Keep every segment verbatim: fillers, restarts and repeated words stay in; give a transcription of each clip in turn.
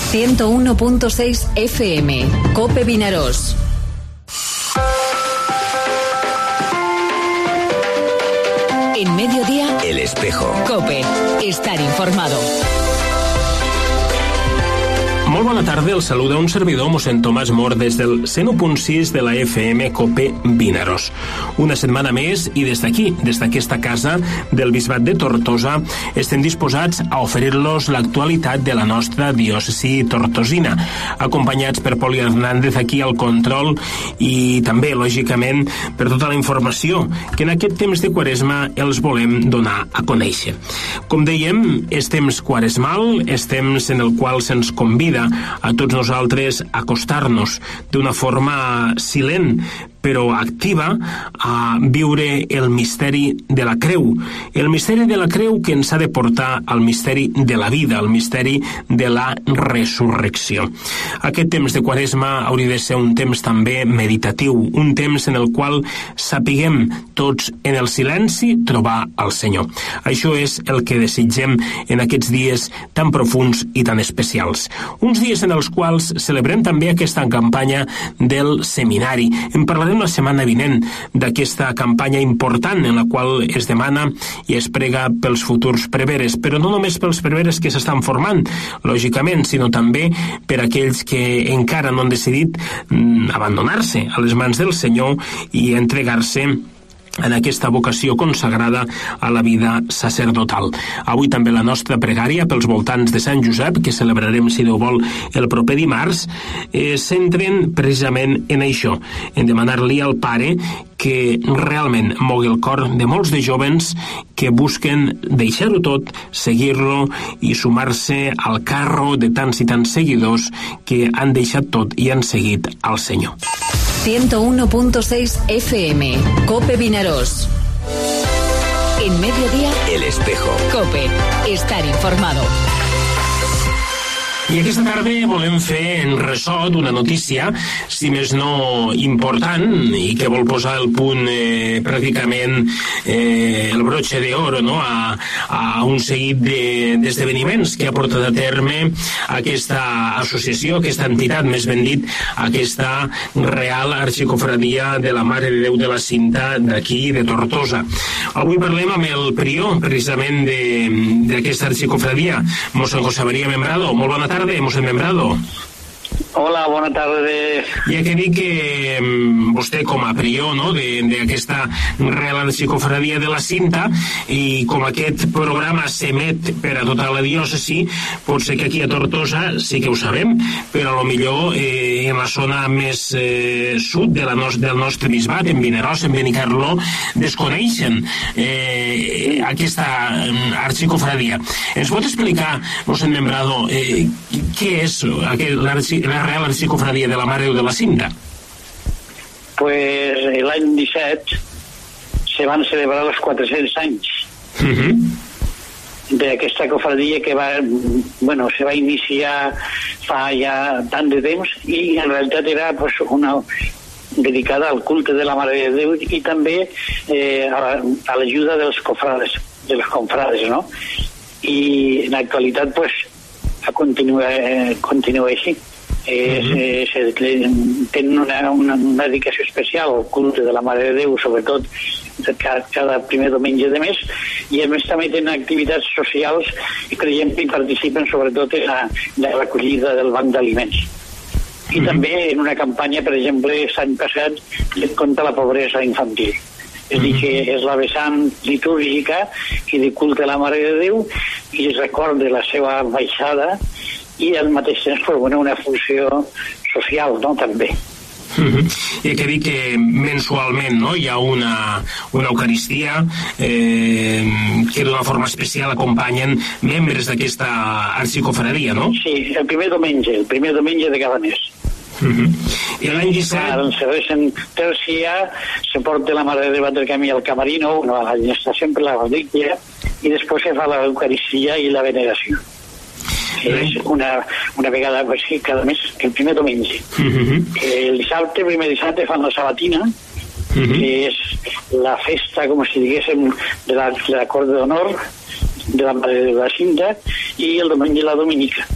ciento uno punto seis F M, COPE Vinaròs. En mediodía, El Espejo. COPE, estar informado. Molt bona tarda, el saluda un servidor, mossèn Tomàs Mor, des del cent u punt sis de la F M COPE Vinaròs. Una setmana més i des d'aquí, des d'aquesta casa del Bisbat de Tortosa, estem disposats a oferir-los l'actualitat de la nostra diòcesi tortosina, acompanyats per Poli Hernández aquí al control i també, lògicament, per tota la informació que en aquest temps de Quaresma els volem donar a conèixer. Com dèiem, és temps quaresmal, és temps en el qual se'ns convida a tots nosaltres acostar-nos d'una forma silent però activa a viure el misteri de la creu. El misteri de la creu que ens ha de portar al misteri de la vida, al misteri de la resurrecció. Aquest temps de Quaresma hauria de ser un temps també meditatiu, un temps en el qual sapiguem tots en el silenci trobar el Senyor. Això és el que desitgem en aquests dies tan profuns i tan especials. Uns dies en els quals celebrem també aquesta campanya del seminari. En parlarem la setmana vinent d'aquesta campanya important en la qual es demana i es prega pels futurs preveres, però no només pels preveres que s'estan formant, lògicament, sinó també per aquells que encara no han decidit mm, abandonar-se a les mans del Senyor i entregar-se en aquesta vocació consagrada a la vida sacerdotal. Avui també la nostra pregària pels voltants de Sant Josep, que celebrarem, si Déu vol, el proper dimarts, eh, centren precisament en això, en demanar-li al Pare que realment mogui el cor de molts de jovens que busquen deixar-ho tot, seguir-lo i sumar-se al carro de tants i tants seguidors que han deixat tot i han seguit al Senyor. ciento uno punto seis F M, COPE Vinaròs. En mediodía, El Espejo. COPE, estar informado. I aquesta tarda volem fer en ressò d'una notícia, si més no important, i que vol posar el punt eh, pràcticament eh, el broche d'or, no? a, a un seguit d'esdeveniments que ha portat a terme aquesta associació, aquesta entitat, més ben dit, aquesta Real Arxicofradia de la Mare de Déu de la Cinta d'aquí, de Tortosa. Avui parlem amb el prior, precisament, d'aquesta arxicofradia, mossèn José María Membrado. Molt bona tarda. Mossèn Membrado. Hola, bona tarda. Hi ha que dir que um, vostè, com a prior, no?, d'aquesta Real Arxicofradia de la Cinta, i com aquest programa s'emet per a tota la diòcesi, pot ser que aquí a Tortosa sí que ho sabem, però a lo millor eh, en la zona més eh, sud de la no del nostre bisbat, en Vinaròs, en Benicarló, desconeixen eh, aquesta arxicofradia. Ens pot explicar, mossèn Membrado, eh, què és aquest, la Real Arxicofradia de la Mare de Déu de la Cinta? Pues l'any disset se van celebrar els quatre-cents anys uh-huh. d'aquesta cofradia que va, bueno, se va iniciar fa ja tant de temps i en realitat era pues, una dedicada al culte de la Mare de Déu i també eh, a l'ajuda dels cofrades, de les confrades, no? I en l'actualitat pues, continua, eh, continua així. Eh, uh-huh. se, tenen una, una, una dedicació especial al culte de la Mare de Déu, sobretot cada, cada primer diumenge de mes, i a més també tenen activitats socials i creiem que hi participen sobretot en la, la recollida del banc d'aliments. I uh-huh. també en una campanya, per exemple, l'any passat, contra la pobresa infantil. És a dir, que és la vessant litúrgica i de culte a la Mare de Déu i es recorda la seva baixada i al mateix temps pues, bueno, una funció social, no?, també. Uh-huh. I hay que dir que mensualment, no?, hi ha una, una Eucaristia eh, que d'una forma especial acompanyen membres d'aquesta arxicofradia, no? Sí, el primer diumenge, el primer diumenge de cada mes. Uh-huh. I l'any disset... Quan se resen tercia, se porta la Mare de Déu del Camí al camerino, no, està sempre la relíquia, i després se fa l'Eucaristia i la veneració. És una, una vegada pues, sí, cada mes, el primer diumenge. Uh-huh. El dissabte, el primer dissabte fan la sabatina, uh-huh. que és la festa, com si diguéssim, de la, de la cort d'honor de la Mare de la Cinta, i el diumenge la dominica.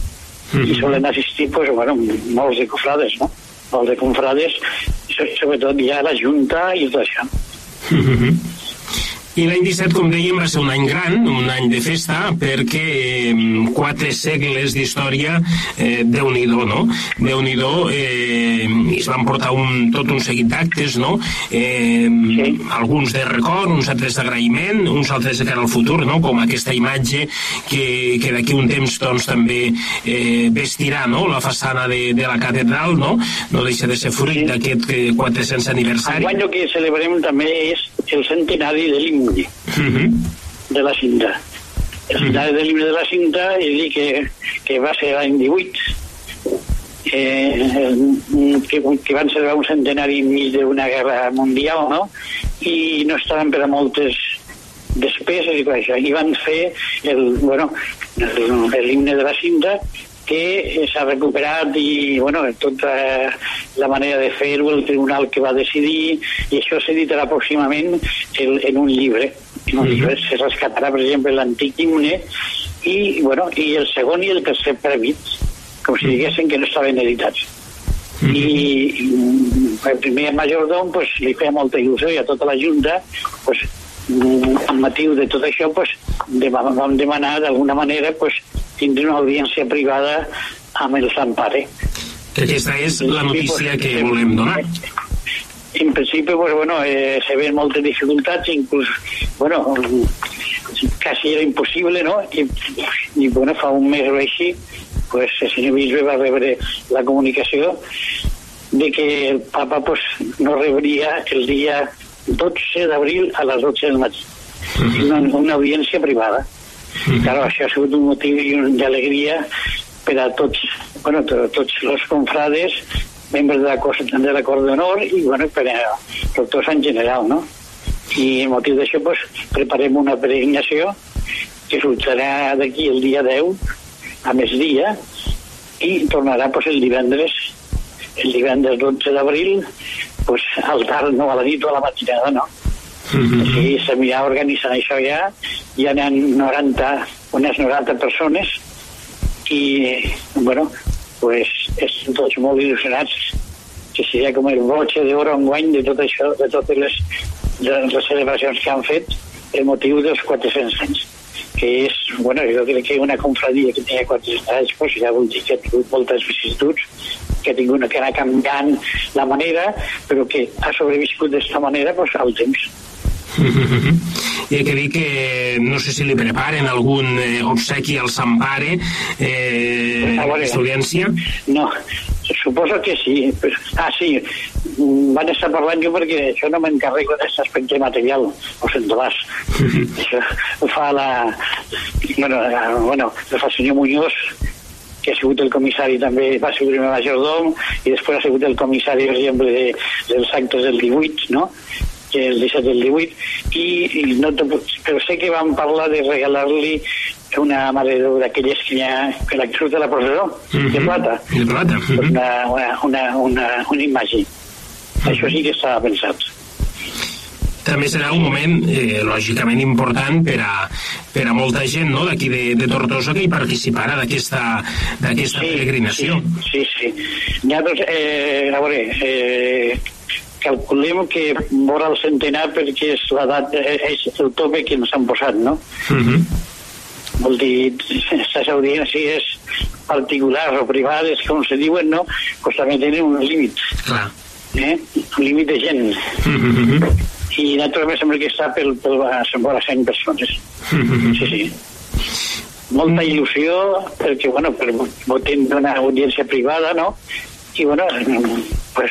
Mm-hmm. I solen assistir, pues, bueno, molts de cofrades, no? Molts de confrades, sobretot ja la Junta i tot això. Mm-hmm. I l'any disset, com dèiem, va ser un any gran, un any de festa, perquè eh, quatre segles d'història, eh, Déu-n'hi-do, no? Déu-n'hi-do, eh, i es van portar un, tot un seguit d'actes, no? Eh, sí. Alguns de record, uns altres d'agraïment, uns altres de cara al futur, no? Com aquesta imatge que, que d'aquí un temps, doncs, també eh, vestirà, no? La façana de, de la catedral, no? No deixa de ser fruit sí. d'aquest quatre-cents aniversari. Enguany el que celebrem també és el centenari de l'himne uh-huh. de la Cinta. El centenari uh-huh. de l'himne de la Cinta, i dir que, que va ser l'any divuit, eh, que, que van celebrar un centenari enmig d'una guerra mundial, no? I no estaven per a moltes despeses i això. I van fer el, bueno, l'himne de la Cinta, que s'ha recuperat i, bueno, tota la manera de fer-ho, el tribunal que va decidir, i això s'editarà pròximament el, en un llibre. En un llibre se rescatarà, per exemple, l'antic himne i, bueno, i el segon i el tercer prèmits, com si diguessin que no estaven editats. I, i el primer majordom pues, li feia molta il·lusió, i a tota la Junta pues, amb motiu de tot això pues, vam demanar d'alguna manera pues, tindre una audiència privada amb el Sampare. Que aquesta és la notícia que volem donar. En principi, pues, bueno, eh, se ven moltes dificultats, inclús, bueno, quasi era impossible, no? I, i bueno, fa un mes o així, pues, el senyor bisbe va rebre la comunicació de que el papa pues, no rebria el dia dotze d'abril a les dotze del matí. Una, una audiència privada. Claro, això ha sigut un motiu d'alegria per a tots, bueno, per a tots els confrades, membres de la, de la Cort d'Honor i, bueno, per a tots en general, no? I el motiu d'això, pues, preparem una peregrinació que sortirà d'aquí el dia deu a migdia i tornarà, pues, el divendres, el divendres dotze d'abril, pues, al tard, no a la nit o a la matinada, no? Mm-hmm. Així s'anirà organitzant això ja, hi ha noranta, unes noranta persones i, bueno, pues estem tots molt il·lusionats que seria com el broche d'oro enguany de tot això, de totes les, les celebracions que han fet el motiu dels quatre-cents anys, que és, bueno, jo crec que una confradia que tenia quatre-cents anys, pues ja vull dir que ha tingut moltes vicissituds, que ha tingut que anar canviant la manera, però que ha sobreviscut d'esta manera pues, al temps. I he de dir que no sé si li preparen algun eh, obsequi al Sampare, eh, aquesta audiència. No, suposo que sí. Ah, sí, van estar parlant jo perquè això no m'encarrego d'aquest aspecte material, o sentoràs. Això ho fa la... Bueno, la, bueno, ho fa el senyor Muñoz, que ha sigut el comissari també, va ser el primer majordom, i després ha sigut el comissari, per exemple, de, dels actes del divuit, no?, que el disset del divuit, i, i no, però sé que vam parlar de regalar-li una mare d'aquelles que hi ha, que la que surt de la processó, mm-hmm. de plata, de plata. Mm-hmm. una, una, una, una, una imatge. Mm-hmm. Això sí que estava pensat. També serà un moment, eh, lògicament, important per a, per a molta gent, no?, d'aquí de, de Tortosa que hi participarà d'aquesta d'aquesta sí, peregrinació. Sí, sí, sí. Nosaltres, eh, a veure, eh, calculem que vora el centenar perquè és l'edat, és el tope que ens han posat, no? Uh-huh. Vol dir, aquestes audiències particulars o privades, com se diuen, no? Pues també tenen un límit. Clar. Eh? Un límit de gent. Uh-huh. I nosaltres sembla que està per, per vora cent persones. Uh-huh. Sí, sí. Molta il·lusió, perquè, bueno, per votem d'una audiència privada, no? I, bueno, pues,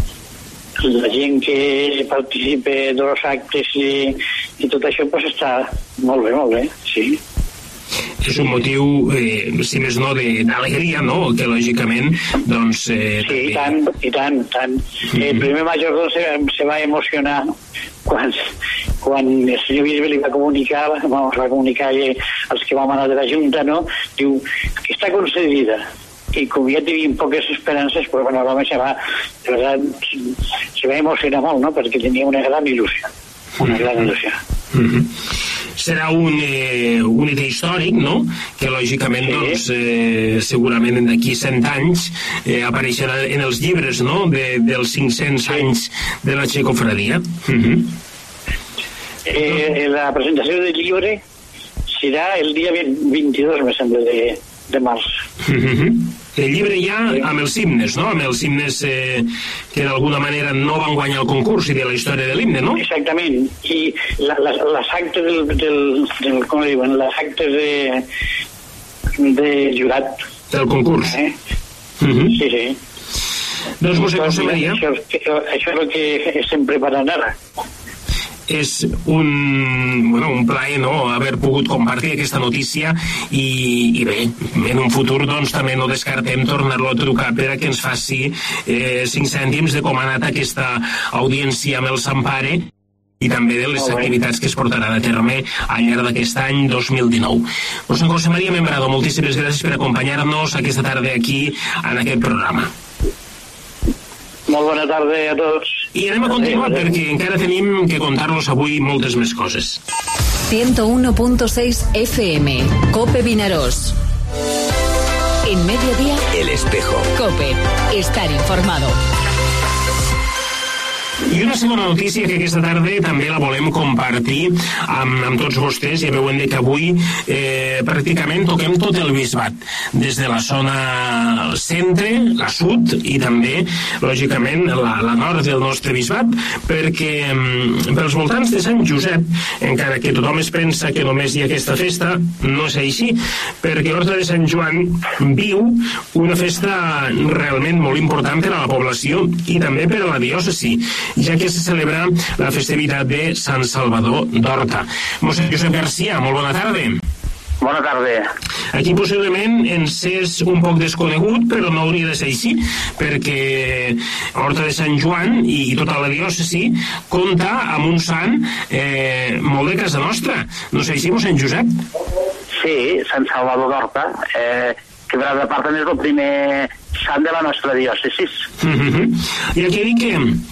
la gent que participa dels actes i, i tot això pues està molt bé, molt bé, sí. És un motiu, eh, si més no, d'alegria, no?, que lògicament, doncs... Eh, sí, i tant, i tant, tant. Mm-hmm. El primer majordom se, se va emocionar quan, quan el senyor bisbe li va comunicar, vamos, va comunicar als que vam anar de la Junta, no?, diu que està concedida. I com ja tenien poques esperances, pues, bueno, l'home se va, de veritat, se va emocionar molt, no?, perquè tenia una gran il·lusió, una gran il·lusió. Mm-hmm. serà un, eh, un hit històric, no?, que lògicament, sí. doncs, eh, segurament d'aquí cent anys eh, apareixerà en els llibres, no?, de, dels cinc-cents sí. anys de la Xecofradia. Uh-huh. eh, la presentació del llibre serà el dia vint-i-dos, me sembla, de, de març. Uh-huh. El llibre ja amb els himnes, no?, amb els himnes eh, que d'alguna manera no van guanyar el concurs i de la història de l'himne, no? Exactament, i la, la, les actes del, del, del com diuen, les actes de, de jurat del concurs, eh? Uh-huh. Sí, sí. Doncs José José María, això, això és el que estem preparant ara. És un, bueno, un plaer, no?, haver pogut compartir aquesta notícia i, i bé, en un futur doncs també no descartem tornar-lo a trucar per a que ens faci eh, cinc cèntims de com ha anat aquesta audiència amb el Sant Pare i també de les activitats que es portaran a terme al llarg d'aquest any dos mil dinou. José José María Membrado, moltíssimes gràcies per acompanyar-nos aquesta tarda aquí en aquest programa. Molt bona tarda a tots. I anem a continuar perquè encara tenim que contar-nos avui moltes més coses. ciento uno punto seis F M, Cope Vinaròs. En mediodía, El Espejo. Cope, estar informado. I una segona notícia que aquesta tarda també la volem compartir amb, amb tots vostès. Ja veuen que avui eh, pràcticament toquem tot el Bisbat, des de la zona centre, la sud i també, lògicament, la, la nord del nostre Bisbat, perquè mm, pels voltants de Sant Josep, encara que tothom es pensa que només hi ha aquesta festa, no és així, perquè Horta de Sant Joan viu una festa realment molt important per a la població i també per a la diòcesi, ja que se celebra la festivitat de Sant Salvador d'Horta. Mossèn Josep Garcia, molt bona tarda. Bona tarda. Aquí possiblement ens és un poc desconegut, però no hauria de ser així, perquè Horta de Sant Joan i tota la diòcesi compta amb un sant eh, molt de casa nostra. No sé si, mossèn Josep? Sí, Sant Salvador d'Horta, eh, que per altra part és el primer sant de la nostra diòcesi. Uh-huh. I aquí dic que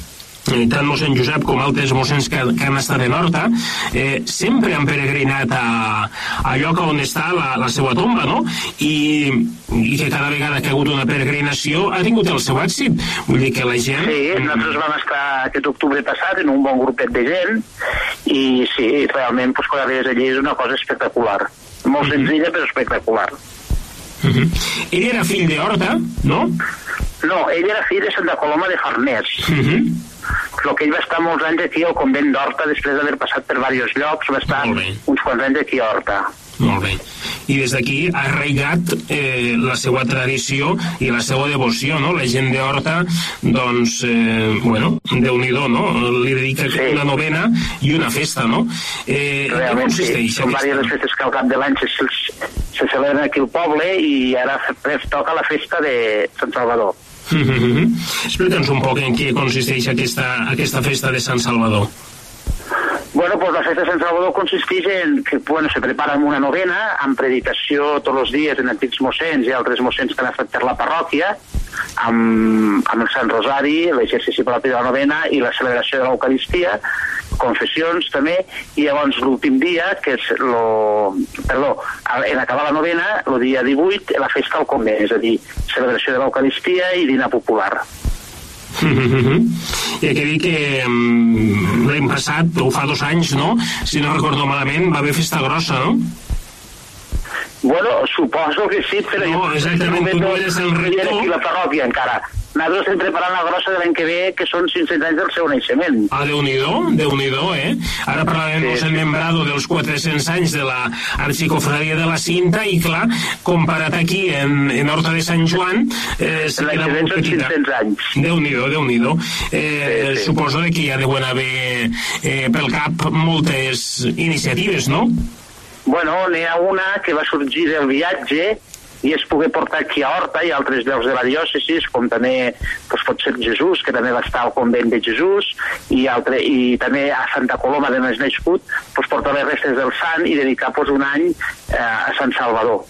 tant mossèn Josep com altres mossens que, que han estat en Horta eh, sempre han peregrinat a, a lloc on està la, la seva tomba, no? I, i que cada vegada que ha hagut una peregrinació ha tingut el seu èxit. Vull dir que la gent... Sí, nosaltres vam estar aquest octubre passat en un bon grupet de gent i sí, realment pues, quan arribes allí és una cosa espectacular, molt senzilla però espectacular. Uh-huh. Ell era fill de Horta, no? No, ell era fill de Santa Coloma de Farners. Uh-huh. Però que ell va estar molts anys aquí al convent d'Horta, després d'haver passat per diversos llocs, va estar uns quants anys aquí a Horta. Molt bé. I des d'aquí ha arraigat eh, la seva tradició i la seva devoció, no? La gent d'Horta, doncs, eh, bueno, Déu-n'hi-do, no? Li dedica sí. una novena i una festa, no? Eh, Realment sí, són diverses les festes que al cap de l'any se, se, se celebren aquí al poble i ara toca la festa de Sant Salvador. Mm-hmm. Explica'ns un poc en què consisteix aquesta, aquesta festa de Sant Salvador. Bueno, pues la festa de Sant Salvador consisteix en que bueno, se prepara una novena amb predicació tots els dies en antics mossens i altres mossens que han estat per la parròquia, amb, amb el Sant Rosari, l'exercici propi de la novena i la celebració de l'Eucaristia, confessions també, i llavors l'últim dia, que és lo, perdó, en acabar la novena, el dia divuit, la festa al convent, és a dir, celebració de l'Eucaristia i dinar popular. I aquí dic que um, l'any passat, o fa dos anys, no? Si no recordo malament, va haver festa grossa, no? Bueno, suposo que sí, però no, jo... exactament, tu no eres el rector. Aquí la parròquia encara. Nosaltres estem preparant la grossa de l'any que ve, que són cinc-cents anys del seu naixement. Ah, Déu-n'hi-do, Déu-n'hi-do, eh? Ara parlarem sí, sí. Membrado dels quatre-cents anys de la Arxicofradia de la Cinta i, clar, comparat aquí en, en Horta de Sant Joan, eh, se queda molt petita. cinc-cents anys. Déu-n'hi-do, Déu-n'hi-do. Eh, sí, sí. Suposo que hi ha deuen haver eh, pel cap moltes iniciatives, no? Bueno, n'hi ha una que va sorgir del viatge i es pogué portar aquí a Horta i a altres llocs de la diòcesi, com també doncs, pot ser Jesús, que també va estar al convent de Jesús, i, altre, i també a Santa Coloma de Més Nascut, doncs, portar les restes del sant i dedicar doncs, un any eh, a Sant Salvador.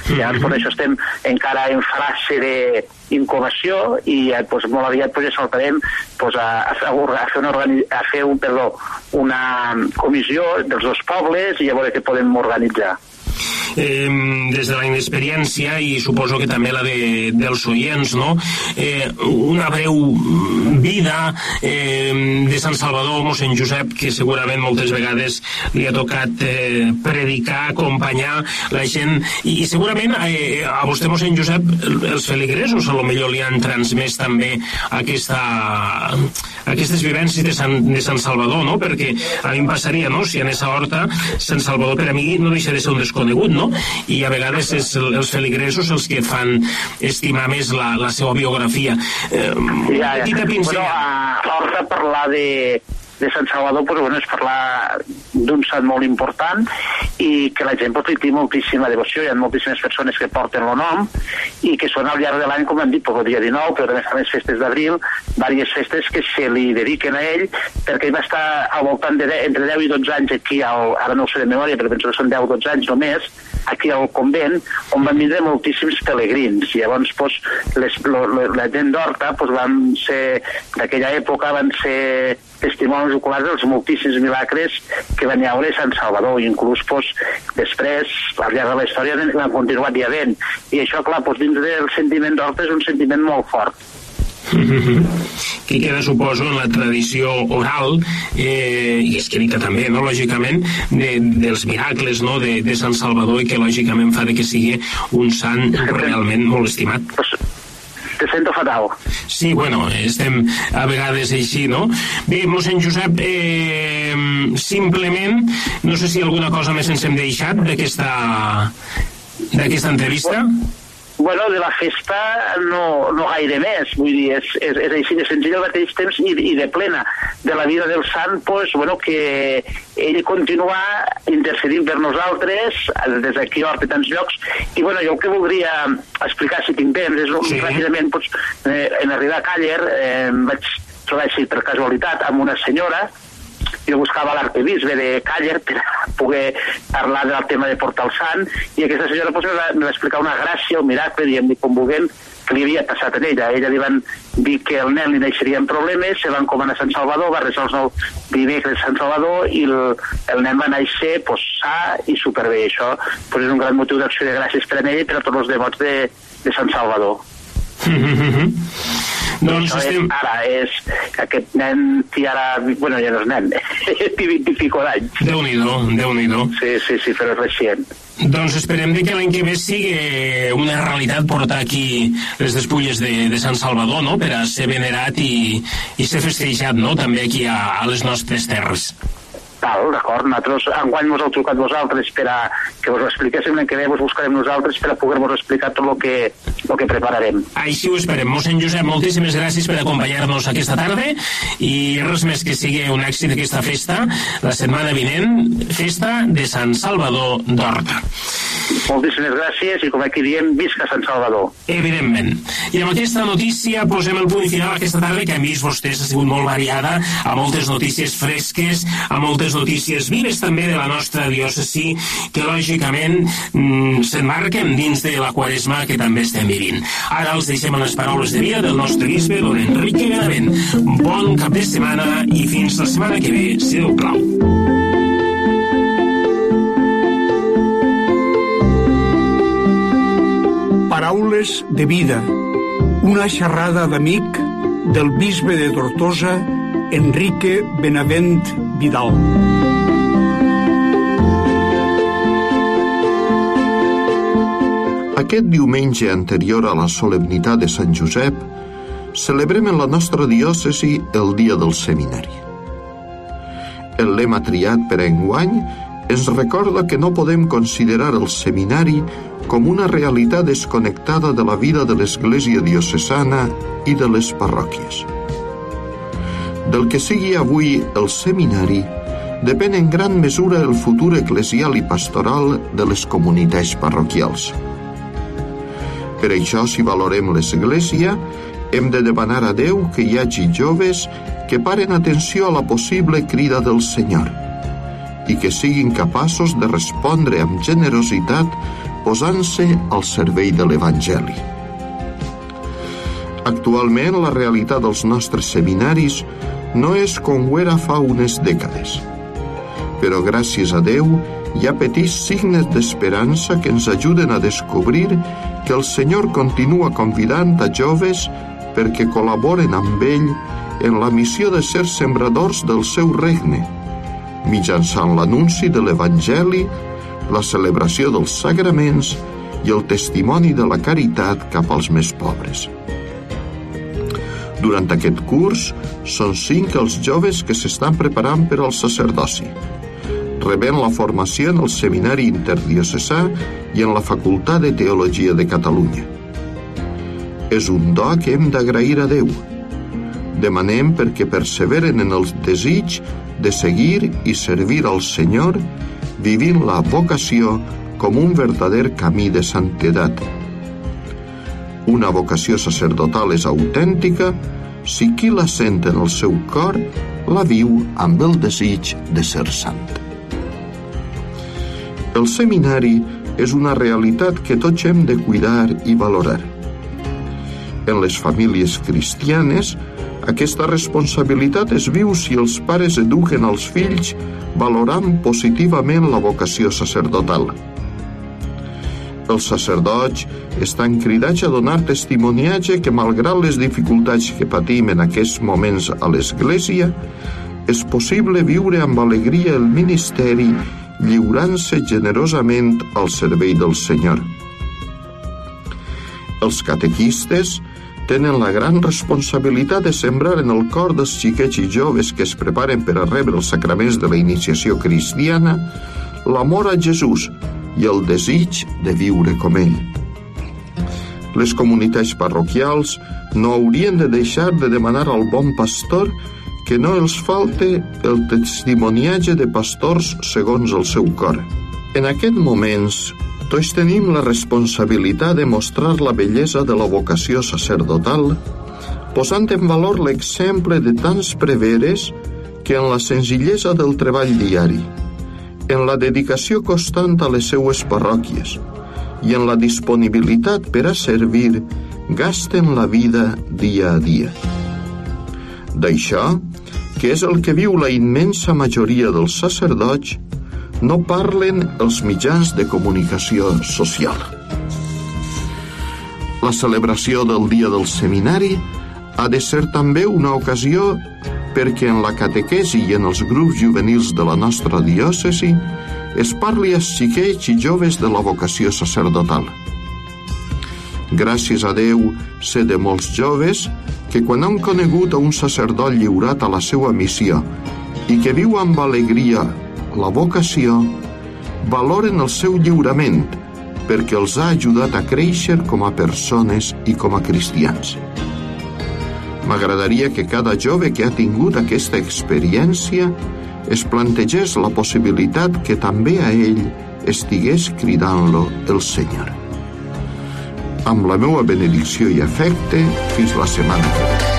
I llavors per això estem encara en fase d'incubació i pues, molt aviat pues, ja saltarem pues, a, a, a, fer una, organi a fer un, perdó, una comissió dels dos pobles i a veure què podem organitzar. Eh, des de la inexperiència i suposo que també la de, dels oients, no? Eh, una breu vida eh, de Sant Salvador, mossèn Josep, que segurament moltes vegades li ha tocat eh, predicar, acompanyar la gent, i, i segurament eh, a vostè, mossèn Josep, els feligresos a lo millor li han transmès també aquesta, aquestes vivències de Sant, de Sant Salvador, no? Perquè a mi em passaria, no? Si anés a Horta, Sant Salvador per a mi no deixa de ser un desconegut, no? I a vegades és els feligresos els que fan estimar més la, la seva biografia. Eh, ja, ja. Bueno, a Horta parlar de, de Sant Salvador pues, bueno, és parlar d'un sant molt important i que la gent pues, li té moltíssima devoció. Hi ha moltíssimes persones que porten el nom i que són al llarg de l'any, com hem dit, pues, el dia dinou, però també fan les festes d'abril, diverses festes que se li dediquen a ell, perquè ell va estar al voltant de deu, entre deu i dotze anys aquí, al, ara no ho sé de memòria, però penso que són deu o dotze anys només, aquí al convent, on van vindre moltíssims pelegrins. I llavors pues, les, lo, lo, la gent d'Horta pues, van ser, d'aquella època, van ser testimonis oculars dels moltíssims milagres que van hi haure a Sant Salvador. I inclús pues, després, al llarg de la història, l'han continuat hi havent. I això, clar, pues, dins del sentiment d'Horta és un sentiment molt fort. que queda, suposo, en la tradició oral eh, i escrita també, no? Lògicament, de, dels miracles, no? de, de Sant Salvador, i que lògicament fa de que sigui un sant realment molt estimat. Te sento fatal. Sí, bueno, estem a vegades així, no? Bé, mossèn Josep, eh, simplement, no sé si alguna cosa més ens hem deixat d'aquesta d'aquesta entrevista. Bueno, de la festa no, no gaire més, vull dir, és, és, és així de senzill al mateix temps i, i de plena. De la vida del sant, pues, bueno, que ell continua intercedint per nosaltres, des d'aquí a Horta i tants llocs, i bueno, jo el que voldria explicar, si tinc temps, és sí. Ràpidament, pues, eh, en arribar a Càller, eh, vaig trobar així per casualitat amb una senyora. Jo buscava l'arquebisbe de Càller per poder parlar del tema de portar el sant, i aquesta senyora pues, me va explicar una gràcia, un miracle, diguem-ne com vulguem, que li havia passat a ella. A ella li van dir que el nen li naixerien problemes, se van encomanar a Sant Salvador, va resar els nou dimecres a Sant Salvador i el, el nen va néixer pues, sa i superbé. Això pues, és un gran motiu d'acció de gràcies per a ella i per a tots els devots de, de Sant Salvador. Doncs estem... és, ara és aquest nen que ara, bueno, ja no és nen, té vint i pico d'anys. Déu-n'hi-do, Déu-n'hi-do. Sí, sí, sí, però és recient. Doncs esperem que l'any que ve sigui una realitat portar aquí les despulles de, de Sant Salvador, no?, per a ser venerat i, i ser festejat, no?, també aquí a, a les nostres terres. Val, d'acord, nosaltres enguany mos heu trucat vosaltres per a que vos ho expliquéssim, l'any que ve vos buscarem nosaltres per a poder-vos explicar tot el que, el que prepararem. Així ho esperem. Mossèn Josep, moltíssimes gràcies per acompanyar-nos aquesta tarda i res més que sigui un èxit aquesta festa, la setmana vinent, festa de Sant Salvador d'Horta. Moltíssimes gràcies i com aquí diem, visca Sant Salvador. Evidentment. I amb aquesta notícia posem el punt final aquesta tarda, que han vist vostès ha sigut molt variada, a moltes notícies fresques, a moltes notícies vives també de la nostra diòcesi, que lògicament mm, s'emmarquen dins de la Quaresma que també estem vivint. Ara els deixem a les paraules de vida del nostre bisbe, don Enrique Benavent. Bon cap de setmana i fins la setmana que ve, si Déu plau. Paraules de vida, una xerrada d'amic del bisbe de Tortosa, Enrique Benavent Vidal. Aquest diumenge anterior a la solemnitat de Sant Josep, celebrem en la nostra diòcesi el dia del seminari. El lema triat per a enguany ens recorda que no podem considerar el seminari com una realitat desconnectada de la vida de l'Església diocesana i de les parròquies. Del que sigui avui el seminari depèn en gran mesura el futur eclesial i pastoral de les comunitats parroquials. Per això, si valorem l'Església, hem de demanar a Déu que hi hagi joves que paren atenció a la possible crida del Senyor i que siguin capaços de respondre amb generositat posant-se al servei de l'Evangeli. Actualment, la realitat dels nostres seminaris no és com ho era fa unes dècades. Però gràcies a Déu hi ha petits signes d'esperança que ens ajuden a descobrir que el Senyor continua convidant a joves perquè col·laboren amb ell en la missió de ser sembradors del seu regne, mitjançant l'anunci de l'Evangeli, la celebració dels sagraments i el testimoni de la caritat cap als més pobres. Durant aquest curs, són cinc els joves que s'estan preparant per al sacerdoci, rebent la formació en el Seminari Interdiocesà i en la Facultat de Teologia de Catalunya. És un do que hem d'agrair a Déu. Demanem perquè perseveren en el desig de seguir i servir al Senyor, vivint la vocació com un verdader camí de santedat. Una vocació sacerdotal és autèntica si qui la sent en el seu cor la viu amb el desig de ser sant. El seminari és una realitat que tots hem de cuidar i valorar. En les famílies cristianes, aquesta responsabilitat es viu si els pares eduquen els fills valorant positivament la vocació sacerdotal. Els sacerdots estan cridats a donar testimoniatge que, malgrat les dificultats que patim en aquests moments a l'Església, és possible viure amb alegria el ministeri lliurant-se generosament al servei del Senyor. Els catequistes tenen la gran responsabilitat de sembrar en el cor dels xiquets i joves que es preparen per a rebre els sacraments de la iniciació cristiana l'amor a Jesús i el desig de viure com ell. Les comunitats parroquials no haurien de deixar de demanar al bon pastor que no els falte el testimoniatge de pastors segons el seu cor. En aquests moments, tots tenim la responsabilitat de mostrar la bellesa de la vocació sacerdotal, posant en valor l'exemple de tants preveres que en la senzillesa del treball diari, en la dedicació constant a les seues parròquies i en la disponibilitat per a servir, gasten la vida dia a dia. D'això, que és el que viu la immensa majoria dels sacerdots, no parlen els mitjans de comunicació social. La celebració del dia del seminari ha de ser també una ocasió perquè en la catequesi i en els grups juvenils de la nostra diòcesi es parli als xiquets i joves de la vocació sacerdotal. Gràcies a Déu, sé de molts joves que quan han conegut a un sacerdot lliurat a la seva missió i que viu amb alegria la vocació, valoren el seu lliurament perquè els ha ajudat a créixer com a persones i com a cristians. M'agradaria que cada jove que ha tingut aquesta experiència es plantegés la possibilitat que també a ell estigués cridant-lo el Senyor. Amb la meva benedicció i afecte, fins la setmana que ve.